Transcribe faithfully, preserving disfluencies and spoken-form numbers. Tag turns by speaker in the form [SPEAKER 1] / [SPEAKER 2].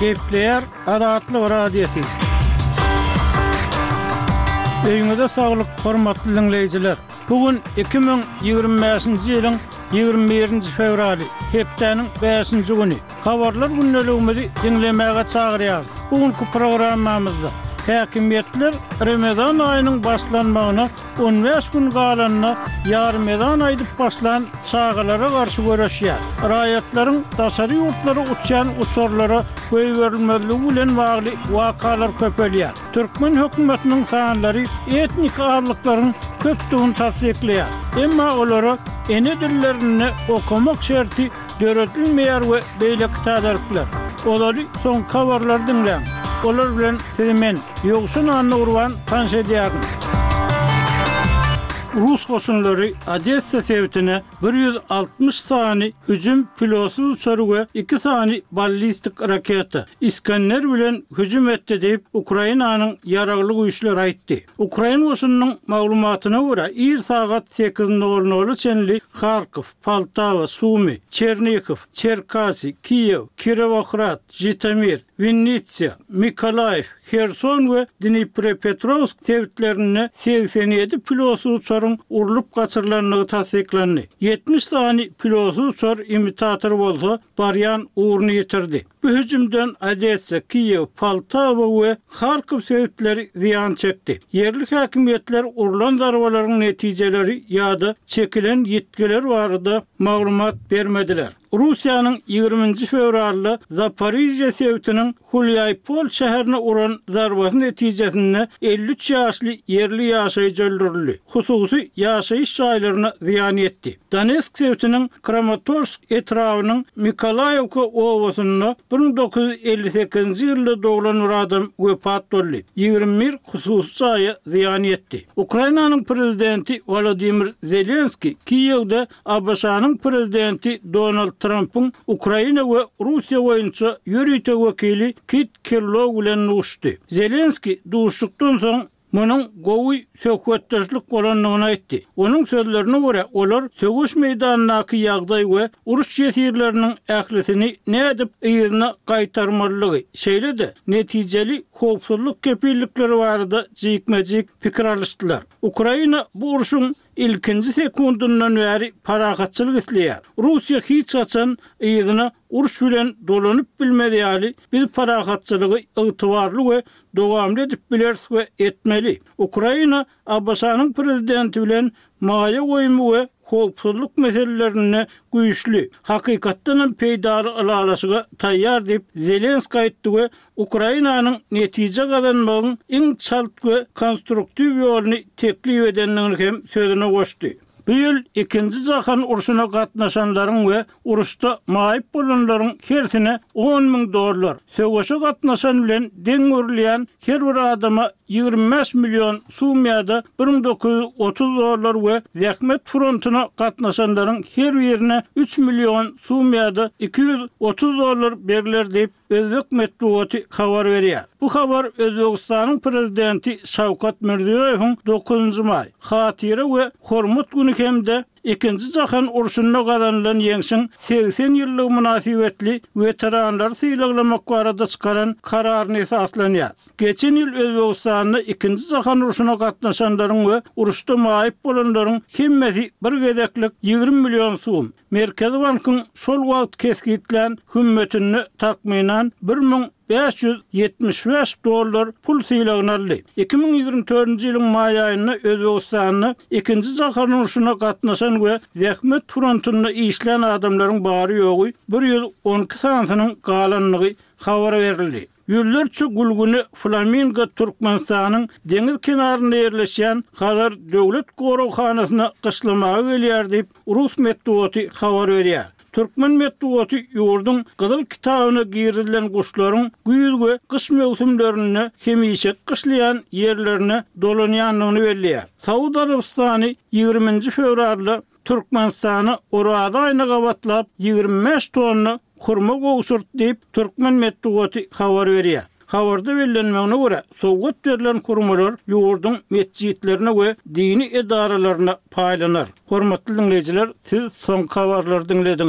[SPEAKER 1] Kepler Adatlı Radyosu. Öýüňizde saglyk, hormatly dinleýijiler. Bugün iki bin ýygrimi beşinji ýylyň ýygrimi birinji fevraly, hepdeniň beşinji güni. Habarlar günneligimizi dinlemäge çagyrýar. Bugünkü programmamyzda häkimetler Ramazan aýynyň başlanmagyna on beş gün galanyna Ramazan aýdyp başlan çağılara garşy görüşýär. Raýatlaryň daşary ýurtlary uçan uçurlary goýberilmezligi bilen bagly wakalar köpelýär. Türkmen hökümetiniň sanlary etnik azlyklaryň köpdigini tasdikleýär. Emma olara ene dillerini okumak şerti döretilmeýär we beýle tadaryklar. Olary soň habarlar dinleň. Olar bilen hemen ýogşun anny urwan tanş edýärmi? Rus goşunlary Odessa sewtine bir yüz altmış sany hüjüm piloty uçary we iki sany ballistik raketa İskender bilen hüjüm etdi diýip Ukrainanyň ýaragly güýçleri aýtdy. Ukraina goşunynyň maglumatyna görä ir sagat sekiz nol nol çenli Kharkiv, Poltava, Sumy, Chernihiv, Cherkasy, Kiýew, Kirovohrad, Jitomir, Vinnitsia, Mykolaýew, Kherson we Dnipropetrovsk sewtlerini seksen ýedi piloty uçaryň urulup gaçyrylanyny tasdiklendi. yetmiş sany piloty uçar imitator bolsa, baryan uğrunu ýetirdi. Bu hüjümden Odessa, Kiýew, Poltava we Kharkiv sewtleri ziýan çekdi. Yerli häkimetler urulan zarbalaryň netijeleri ýa-da çekilen ýetkiler barada maglumat bermediler. Russiýanyň ýygrimiňji fevralda Zaporizhia sewtiniň Hulyaypol şäherine uran zarbasyň netijesinde elli üç ýaşly yerli ýaşaýjy öldürildi. Hususy ýaşaýyş şaýlaryna ziýan ýetdi. Donetsk sewtiniň Kramatorsk etrawynyň Mykolaýewka owasyna bir bin dokuz yüz elli sekizinji ýylda doglan bir adam wepat boldy. ýygrimi bir hususy ýa ziýan ýetdi. Ukrainanyň prezidenti Volodymyr Zelenski Kiýewde A B Ş'nyň prezidenti Donald Trump'ın Ukraina we Russiýa boýunça ýürüýtek wekili Kit Kirlow bilen uşdy. Zelenski duşdukdan soň munyň gowy söhbetdeşlik bolanlygyny aýtdy. Onuň sözlerine görä, olar söwüş meýdanynaky ýagdaý we uruş ýetirleriniň ählisini nädip ýerine gaýtarmalygy, şeýle-de netijeli howpsuzlyk kepillikleri barada jykmejik pikir alýşdylar. Ukraina bu uruşyň ilkinji sekundundan bäri paragatçylyk isleýär. Russiýa hiç açan ýerine uruş bilen dolanyp bilmediýäli bir paragatçylygy ygtybarly we dowamly edip biler we etmeli. Ukraina A B Ş'nyň prezidenti bilen maýa goýumy we howpsuzlyk meselelerini güýçli, hakykatdan peýdar alalaşyga taýýar diýip Zelenski aýtdy we Ukrainanyň netije gazanmagyň iň çalt we konstruktiw ýoluny teklip edenligini hem sözüne goşdy. Bu ýyl ikinji jahan uruşuna gatnaşanlaryň we uruşda maýyp bolanlaryň hersine on miň dollar, söwüşe gatnaşan bilen deň görülýän her bir adama ýygrimi beş million sumýada bir bin dokuz yüz otuz dollar we zähmet frontyna gatnaşanlaryň her birine üç million sumýada iki yüz otuz dollar beriler diýip Özbek medeniýeti habar berýär. Bu habar Özbekistanyň prezidenti Şawkat Mirziýowyň dokuzunji maý hatyra we hormat güni hemde ikinji jahan uruşunda gazanylan ýeňşiň seksen ýyllyk münasibetli veteranlar syýlamak barada çykaran kararyny esaslanýar. Geçen ýyl Özbekistanda ikinji jahan uruşuna gatnaşanlaryň we uruşda maýyp bolanlaryň hemmesi bir gezeklik ýygrimi million soum. Merkezi Bankyň şol wagt keskitlen hümmetini takminan bir bin beş yüz yetmiş beş dollar pul syýlagyny aldy. iki bin ýygrimi dördünji ýylyň maý aýynda Özbekistanyň ikinji jahan uruşuna gatnaşan we zähmet frontyna işleyen adamlaryň bary ýogy bir yüz on iki sanynyň galanlygy habar berildi. Ýüllerçe gulguny Flamingo Türkmenistanyň deňiz kenarynda ýerleşýän Hazar döwlet gorowhanasyna gyşlamaga gelýär diýip Rus medeniýeti habar berýär. Türkmen medeniýeti ýurdun gyzyl kitabyna girilen guşlaryň güýz we gyş mewsimlerini hemişe gyşlayan ýerlerine dolanýanlygyny belliýär. Saudy Arabistany ýygrimiňji fevralda Türkmenistany orada aýna gabatlap ýygrimi beş tonna hurma goşurt diýip Türkmen medeniýeti habar berýär. Habarda bellenmegine görä, sowgat berilen hurmalar ýurdun mesjitlerine we dini edaralaryna paýlanar. Hormatly dinleýijiler, siz soň habarlary dinlediňiz.